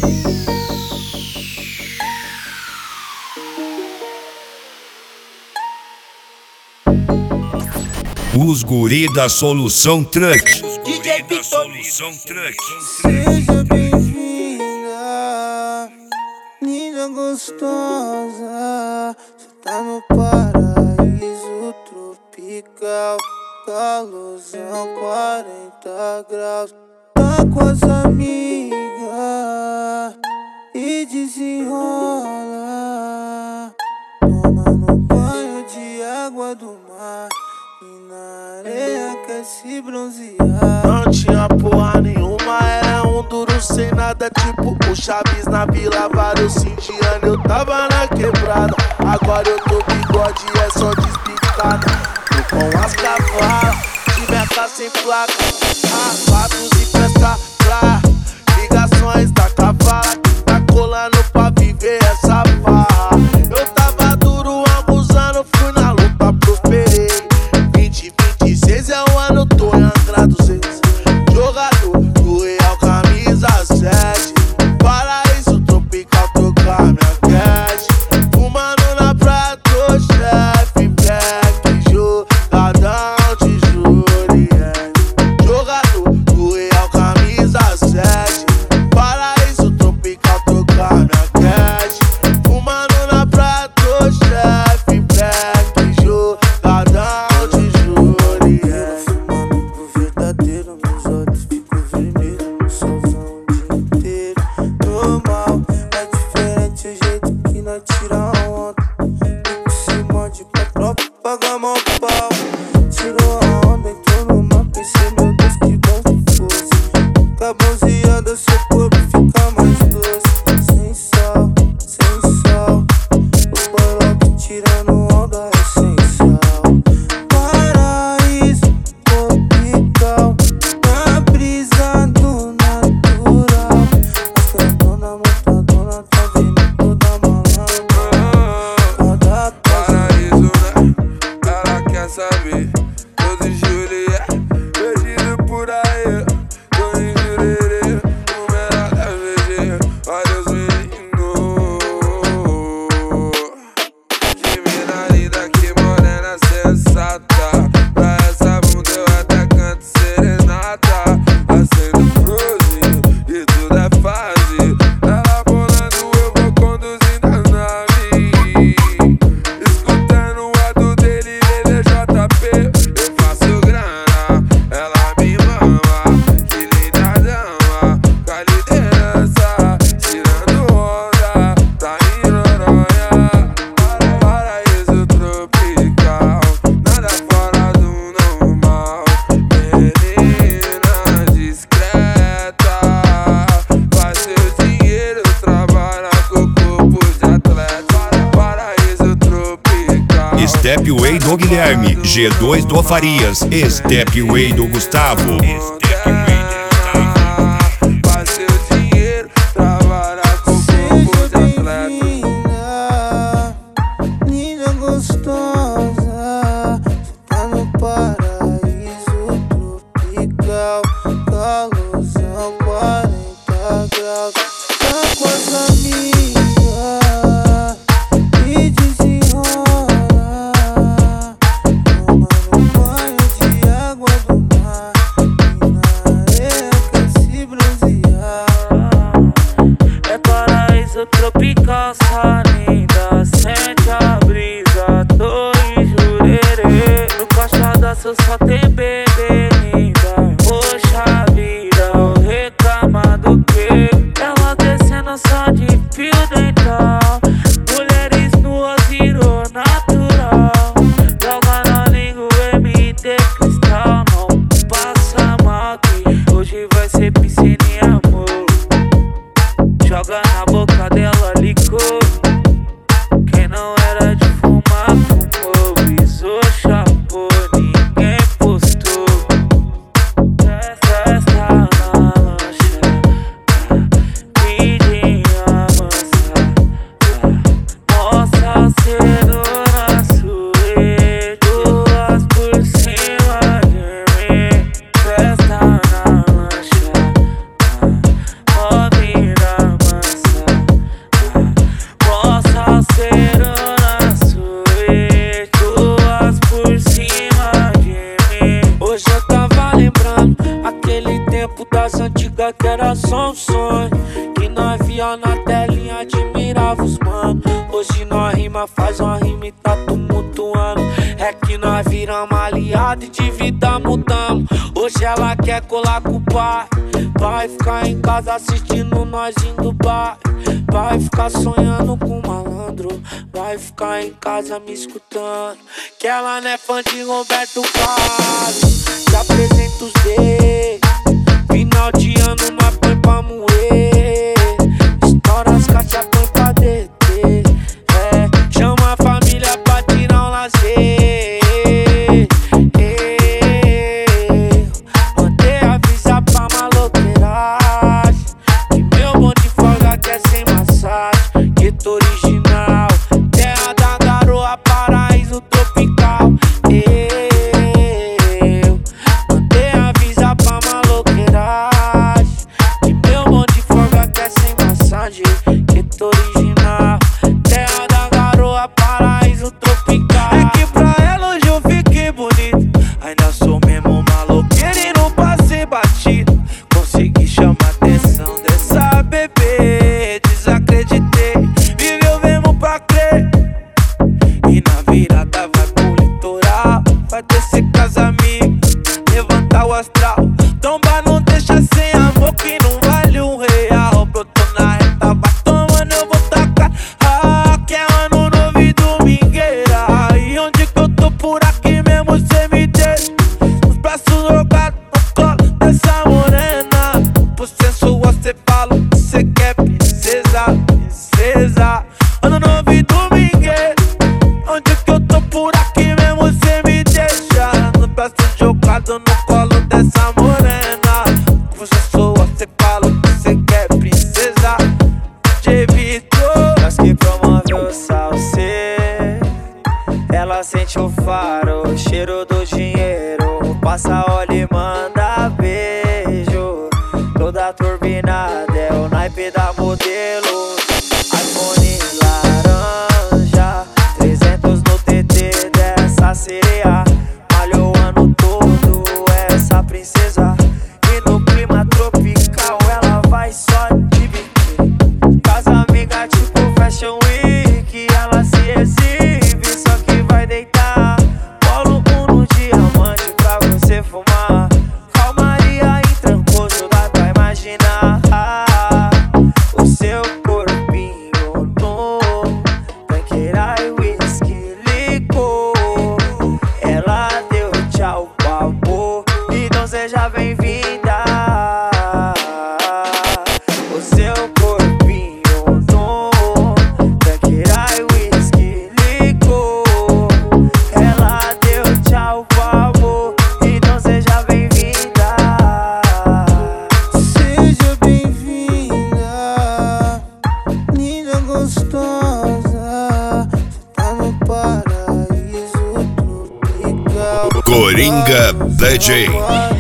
Os guri da Solução Truck. DJ Victor. Seja bem-vinda, linda gostosa. Cê tá no paraíso tropical, calorzão 40 graus. Tá com as amigas e desenrola, tomando banho de água do mar e na areia quer se bronzear. Não tinha porra nenhuma, era um duro sem nada, tipo o Chaves na vila, vários indianos, eu tava na quebrada. Agora eu tô bigode, é só despicada. Tô com as cavalas, de meta sem placa, armados e pesca pra ligações da cavala que tá colando pra viver essa farra. Eu tava duro há alguns anos, fui na luta, prosperei. 2026 é o ano, tô em Angra dos Reis. Jogador do Real, camisa 7. Paraíso tropical, trocar minha cash. Fumando na praia, tô chefe, black, jogadão de Juliette. Jogador do Real, camisa 7. Paraíso tropical, trocar minha cash. Fumando na praia, tô chefe, black, jogadão de Juliette. Fumando pro verdadeiro, meus olhos ficam vermelhos, no solzão o dia inteiro. Normal, é diferente o jeito que nós tira onda. Fico se morde pra tropa, paga mal pau. Tirou a onda, entrou no mar, pensei, meu Deus, que bom que fosse. Com a bronzeada, seu corpo fica mais doce. Sem sal, sem sal, o boroque tirando onda é sem sal. Paraíso tropical, na brisa do natural. As grandona montadona tá vendo toda malandra. Cada casa Paraíso, né? Ela quer saber. Todo Juliette, perdido por aí. Tô em Jurerê, o menor da VG. Olha os meninos. De mina linda, que morena sensata. Pra essa bunda eu até canto serenata. Acendo cruzinho e tudo é fase. Ela bolando, eu vou conduzindo a nave. Escutando o do dele, LJP. Eu faço grana, ela me mama. Que linda dama, com a liderança. Tirando onda, tá em Noronha. Paraíso tropical, nada fora do normal. Menina discreta, faz seu dinheiro, trabalha com corpo de atleta. Paraíso tropical. Stepway do Guilherme, G2 do Farias, Stepway do Gustavo. Faz seu dinheiro, trabalha com corpo seja de atleta. bem-vinda, linda gostosa. Cê tá no paraíso tropical, calorzão 40 graus. Tá com as amigas e desenrola, tomando banho de água do mar e na areia quer se bronzear. É paraíso tropical, só linda, sente a brisa, tô em Jurerê. No caixadaço só tem bebê linda, poxa vida, o reclamado que ela descendo só de fio dental. Mulheres nuas virou natural, joga na língua MT cristal. Não passa mal que hoje vai ser piscina e amor. Joga na boca dela licor. Quem não era de fumar, fumou. Bisou, chapou, ninguém postou. Festa na lancha, vidinha mansa. Mostra cedo na suíte, duas por cima de mim. Festa na lancha, move na mansa. só um sonho que nós via na telinha, admirava os mano. Hoje nós rima, faz uma rima e tá tumultuando. É que nós viramos aliado e de vida mudamos. Hoje ela quer colar com o pai, vai ficar em casa assistindo nós indo bar. Vai ficar sonhando com malandro, vai ficar em casa me escutando. Que ela não é fã de Roberto Carlos. Te apresento os dedos, final de ano nós põe pra moer. Estoura as caixas, põe pra deter. Chama a família pra tirar um lazer. Mandei avisar pra maloqueiragem que meu bonde folga quer sem massagem. Gueto original, terra da garoa, paraíso tropical. Mandei avisar pra maloqueiragem que meu bonde folga quer sem massagem. Gueto original, terra da garoa, paraíso tropical. É que pra ela hoje eu fiquei bonito. Ainda sou mesmo maloqueiro e não passei batido. Consegui chamar a atenção dessa bebê. Desacreditei, viveu mesmo pra crer. E na virada vai pro litoral, vai descer com as amigas, levantar o astral. Tomba não deixa sem amor que não vale R$1. Brotou na reta, vai tomando, eu vou tacar. Que é ano novo e domingueira. E onde que eu tô por aqui mesmo cê me deixa. Os braços jogados no colo dessa morena. Por sensual cê fala que cê quer princesa, princesa. Ano novo e domingueira. Onde que eu tô por aqui mesmo cê me deixa. Os braços jogados no colo dessa morena. Por sensual cê fala que cê quer princesa. De Vitor, nós que promove o salse. Ela sente o faro, o cheiro do dinheiro. Passa, olha e manda beijo. Toda turbinada é o naipe da modelo. iPhone laranja, 300 no TT dessa sereia. Malhou o ano todo essa princesa. E no clima tropical ela vai só de biquíni. Casa amiga tipo Fashion Week, ela se exibe, só que vai deitar. Polo 1 no diamante pra você fumar. Calmaria em Trancoso, dá pra imaginar. O seu corpinho novo, tanqueira e whisky licor. Ela deu tchau pro amor, então seja bem-vinda. O seu corpinho novo, tanqueira e whisky licor. Ela deu tchau pro amor, então seja bem-vinda. Seja bem-vinda, linda, gostosa. Cê tá no paraíso tropical. Coringa DJ.